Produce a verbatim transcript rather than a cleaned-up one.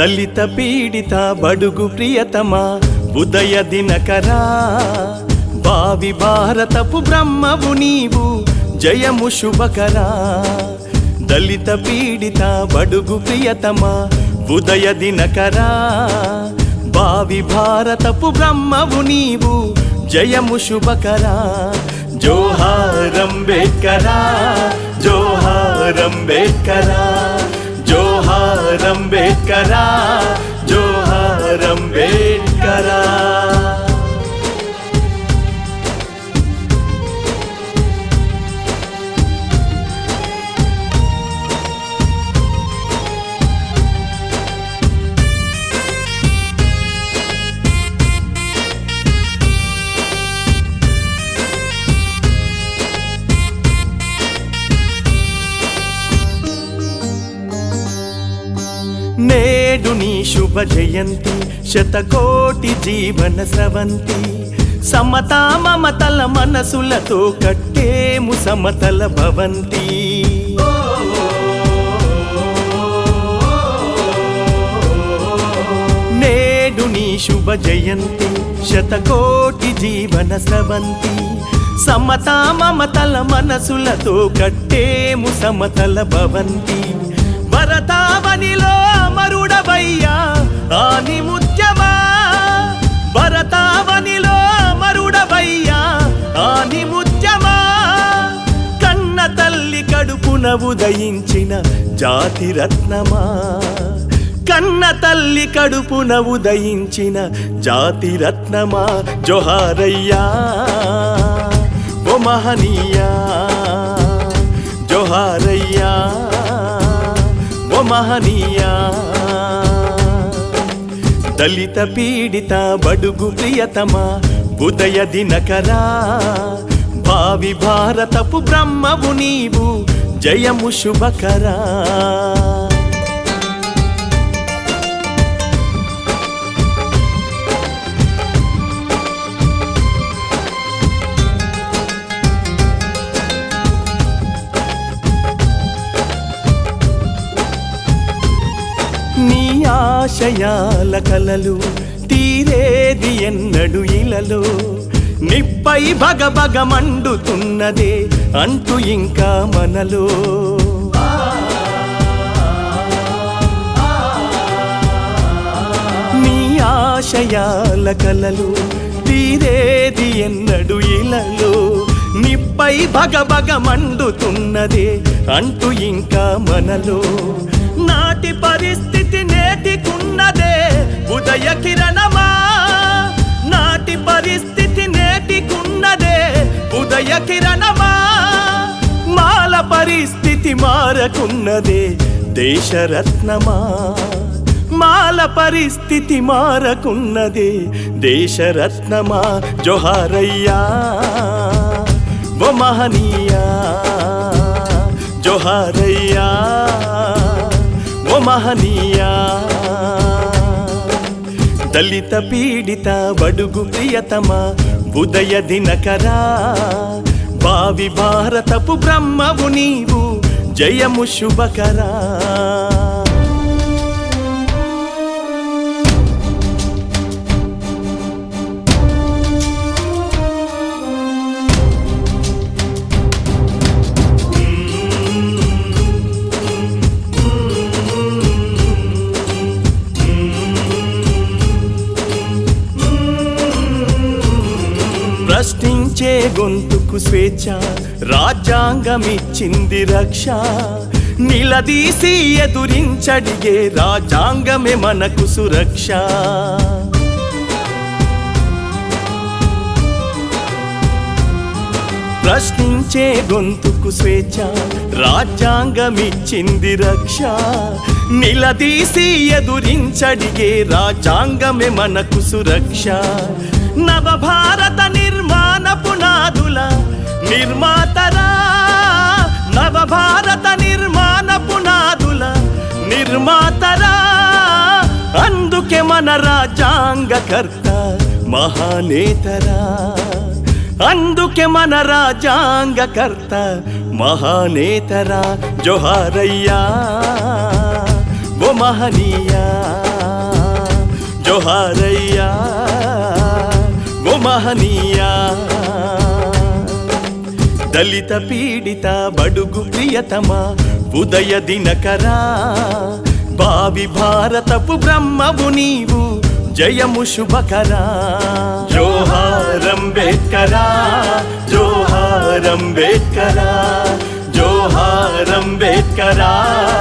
దళిత పీడిత బడుగు ప్రియతమా ఉదయ దినకరా భావి భారతపు బ్రహ్మవు నీవు జయము శుభకరా దళిత పీడిత బడుగు ప్రియతమా ఉదయ దినకరా భావి భారతపు బ్రహ్మవు నీవు జయము శుభకరా జోహార్ అంబేడ్కరా జోహార్ అంబేడ్కరా జోహార్ అంబేడ్కరా జోహార్ అంబేడ్కరా నేడు నీ శుభ జయంతి శతకోటి జీవన స్రవంతి సమతా మమతల మనసులతో కట్టేము సమతల భవంతి నేడు నీ శుభ జయంతి శతకోటి జీవన స్రవంతి సమతా మమతల మనసులతో కట్టేము సమతల భవంతి భరతావనిలో అమరుడవయ్యా ఆని ముత్యమా భరతావనిలో అమరుడవయ్యా ఆని ముత్యమా కన్న తల్లి కడుపున ఉదయించిన జాతి రత్నమా కన్న తల్లి కడుపున ఉదయించిన జాతి రత్నమా జోహారయ్యా ఓ మహనీయా జోహారయ్యా ఓ మహనీయా దళిత పీడిత బడుగు ప్రియతమా ఉదయ దినకరా భావి భారతపు బ్రహ్మవు నీవు జయము శుభకరా నీ ఆశయాల కలలు తీరేది ఎన్నడు ఇలలో నిప్పై భగభగ మండుతున్నదే అంటూ ఇంకా మనలో నీ ఆశయాల కలలు తీరేది ఎన్నడు ఇలలో నిప్పై భగభగ మండుతున్నదే అంటూ ఇంకా మనలో నాటి పరిస్థితి నేటికున్నదే ఉదయ కిరణమా నాటి పరిస్థితి నేటికున్నదే ఉదయ కిరణమా మాల పరిస్థితి మారకున్నదే దేశరత్నమా మాల పరిస్థితి మారకున్నదే దేశరత్నమా జోహారయ్యా ఓ మహనీయా జోహారయ్యా ఓ మహనీయా దళిత పీడిత బడుగు ప్రియతమా ఉదయ దినకరా భావి భారతపు బ్రహ్మవు నీవు జయము శుభకరా ప్రశ్నించే గొంతుకు స్వేచ్ఛ రాజ్యాంగమిచ్చింది రక్ష నిలదీసి ఎదురించడిగే రాజ్యాంగమే మనకు సురక్ష ప్రశ్నించే గొంతుకు స్వేచ్ఛ రాజ్యాంగమిచ్చింది రక్ష నిలదీసి ఎదురించడిగే రాజ్యాంగమే మనకు సురక్ష నవభారత నిర్మాణ పునాదుల నిర్మాతరా నవభారత నిర్మాణ పునాదుల నిర్మాతరా అందుకే మన రాజ్యాంగకర్త మహానేతరా అందుకే మన రాజ్యాంగకర్త మహానేతరా జోహారయ్యా ఓ మహనీయా। జోహారయ్యా ఓ మహనీయా దళిత పీడిత బడుగు ప్రియతమ ఉదయ దినకరా భావి భారతపు బ్రహ్మవు నీవు జయము శుభకరా జోహార్ అంబేద్కరా జోహార్ అంబేద్కరా జోహార్ అంబేద్కరా